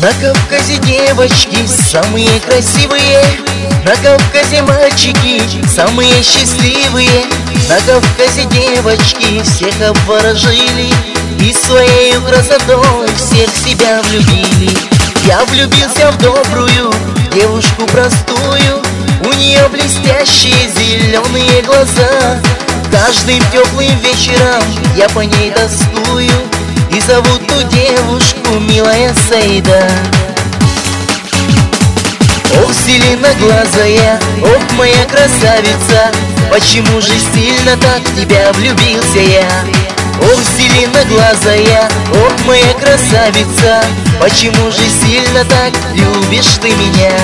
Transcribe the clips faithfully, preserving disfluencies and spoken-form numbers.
На Кавказе девочки самые красивые, на Кавказе мальчики самые счастливые. На Кавказе девочки всех обворожили и своей красотой всех себя влюбили. Я влюбился в добрую девушку простую, у нее блестящие зеленые глаза. Каждым теплым вечером я по ней тоскую, и зовут ту девушку милая Саида. Ох, зеленоглазая, ох, моя красавица, почему же сильно так в тебя влюбился я? Ох, зеленоглазая, ох, моя красавица, почему же сильно так любишь ты меня?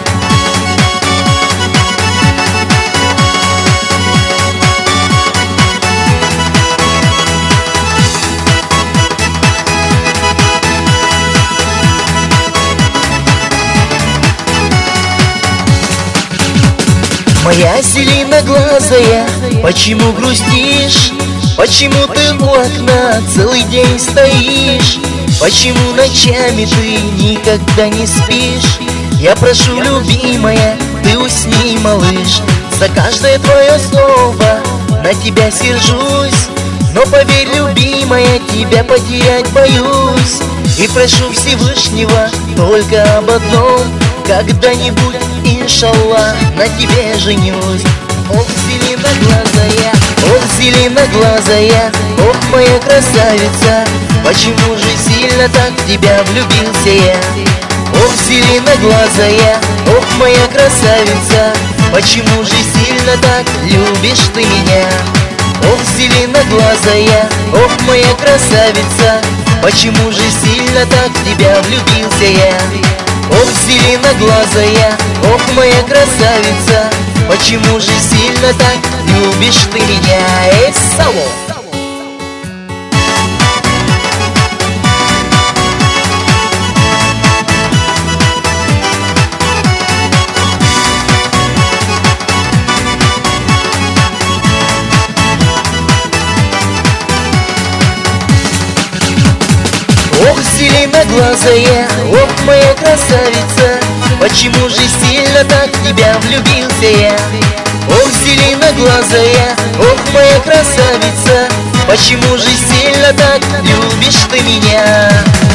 Моя зеленоглазая, почему грустишь? Почему ты у окна целый день стоишь? Почему ночами ты никогда не спишь? Я прошу, любимая, ты усни, малыш. За каждое твое слово на тебя сержусь, но поверь, любимая, тебя потерять боюсь. И прошу Всевышнего только об одном: когда-нибудь, иншаллах, на тебе женюсь. Ох, зеленоглазая, ох, зеленоглазая, ох, моя красавица, почему же сильно так в тебя влюбился я? Ох, зеленоглазая, ох, моя красавица, почему же сильно так любишь ты меня? Ох, зеленоглазая, ох, моя красавица, почему же сильно так в тебя влюбился я? Ох, зеленоглазая, ох, моя красавица, почему же сильно так любишь ты меня? Эй, Сало! Ох, зеленоглазая, ох, моя красавица, почему же сильно так в тебя влюбился я? Ох, зеленоглазая, ох, моя красавица, почему же сильно так любишь ты меня?